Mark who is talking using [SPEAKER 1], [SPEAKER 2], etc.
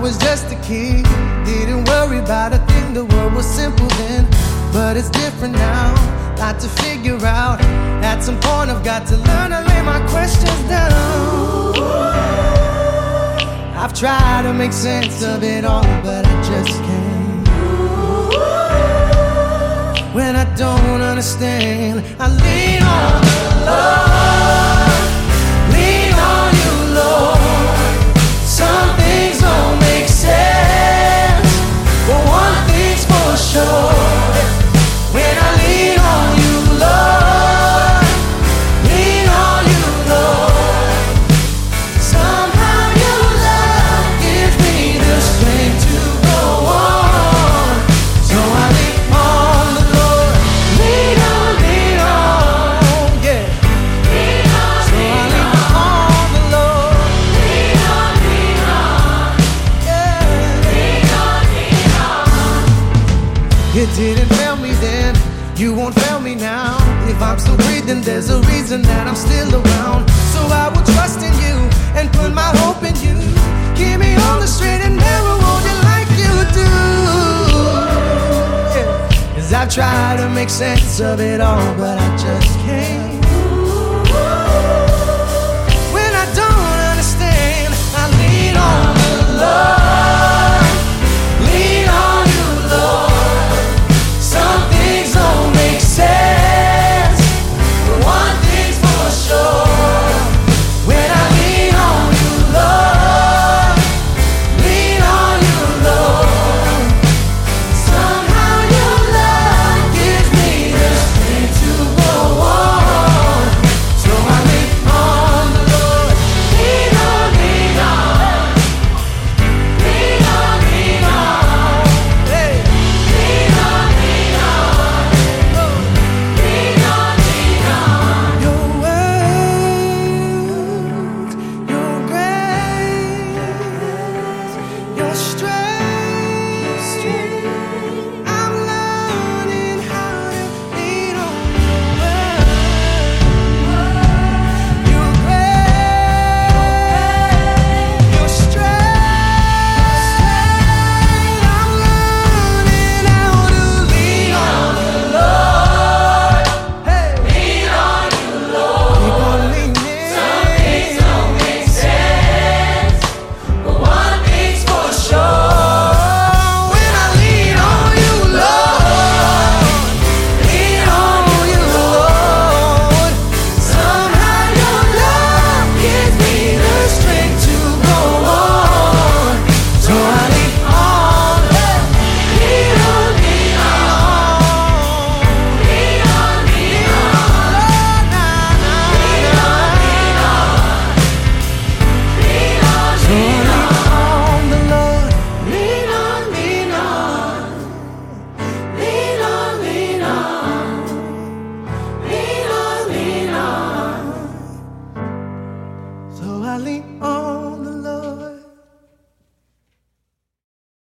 [SPEAKER 1] was just a kid, didn't worry about a thing, the world was simple then. But it's different now, lot to figure out. At some point I've got to learn to lay my questions down. I've tried to make sense of it all, but I just can't. When I don't understand, I lean on the Lord. Lean on you, Lord. Some things don't make sense, but one thing's for sure. When I lean on you, Lord, lean on you, Lord. Somehow your love gives me the strength to go on. So I lean on the Lord, lean on, yeah. Lean on, so I lean on the Lord, lean on, yeah. Lean on. It didn't fail me then, you won't fail me now. If I'm still breathing, there's a reason that I'm still around. So I will trust in you and put my hope in you. Keep me on the straight and narrow, hold it like you do. Yeah. 'Cause I've tried to make sense of it all, but I just can't.